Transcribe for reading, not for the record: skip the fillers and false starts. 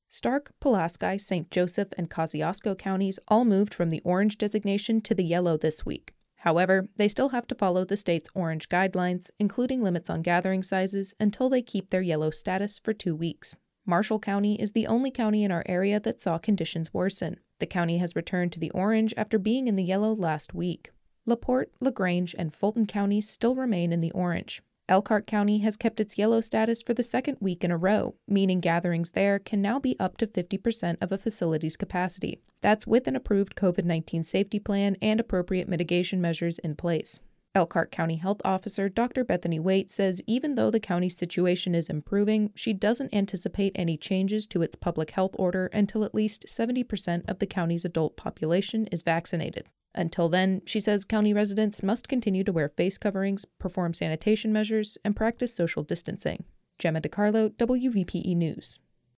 Stark, Pulaski, St. Joseph, and Kosciuszko counties all moved from the orange designation to the yellow this week. However, they still have to follow the state's orange guidelines, including limits on gathering sizes, until they keep their yellow status for 2 weeks. Marshall County is the only county in our area that saw conditions worsen. The county has returned to the orange after being in the yellow last week. LaPorte, LaGrange, and Fulton counties still remain in the orange. Elkhart County has kept its yellow status for the second week in a row, meaning gatherings there can now be up to 50% of a facility's capacity. That's with an approved COVID-19 safety plan and appropriate mitigation measures in place. Elkhart County Health Officer Dr. Bethany Waite says even though the county's situation is improving, she doesn't anticipate any changes to its public health order until at least 70% of the county's adult population is vaccinated. Until then, she says county residents must continue to wear face coverings, perform sanitation measures, and practice social distancing. Gemma DiCarlo, WVPE News.